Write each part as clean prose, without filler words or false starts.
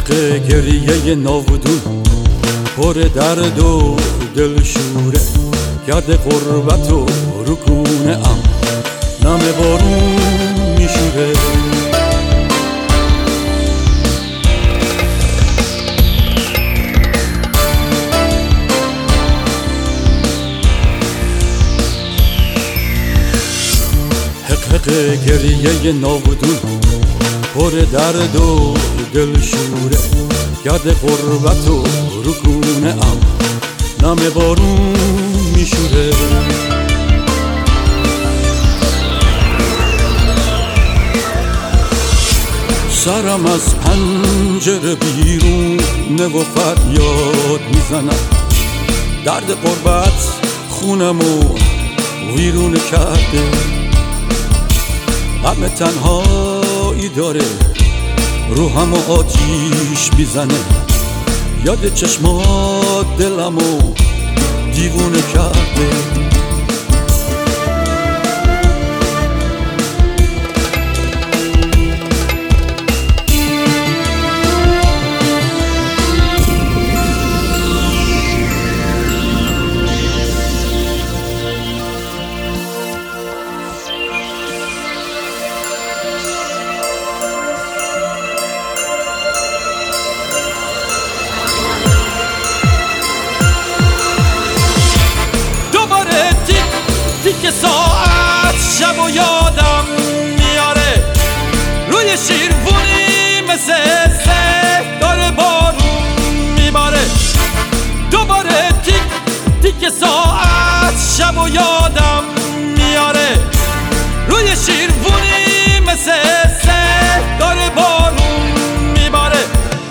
گریه ناودون پر درد و دلشوره کرده غربت و رکونه ام نم بارون میشوره. حق گریه ناودون پر درد و دلشوره کرده غربت و رکونه ام نم بارون میشوره. سرم از پنجره بیرونه و فریاد میزنم، درد غربت خونمو ویرون کرده. غم تنهایی داره روحمو آتیش میزنه، یاد چشمات دلمو دیوونه کرده. تیک ساعت شب و یادم میاره، روی شیروونی مثل سه داره بارون میباره. دوباره تیک ساعت شب و یادم میاره، روی شیروونی مثل سه داره بارون میباره.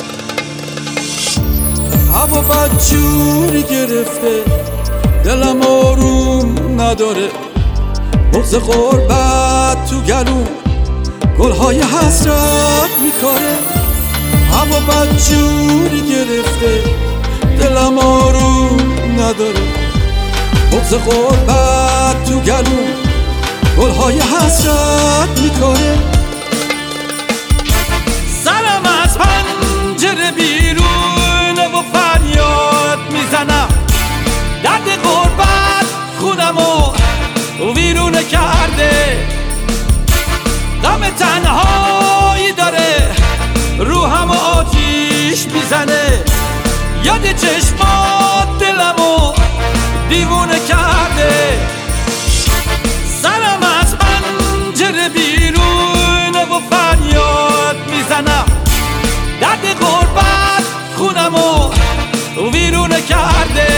هوا بدجوری گرفته، دلم آروم نداره، بغض غربت تو گلوم گلهای حسرت میکاره. هوا بدجوری گرفته، دلم آروم نداره، بغض غربت تو گلوم گلهای حسرت میکاره. سرم از پنجره بیرونه و فریاد میزنم، درد غربت خونمو ویرونه کرده. غم تنهایی داره روحمو آتیش میزنه، یاد چشمات دلمو دیوونه کرده. سرم از پنجره بیرونه و فریاد میزنم، درد غربت خونمو ویرونه کرده.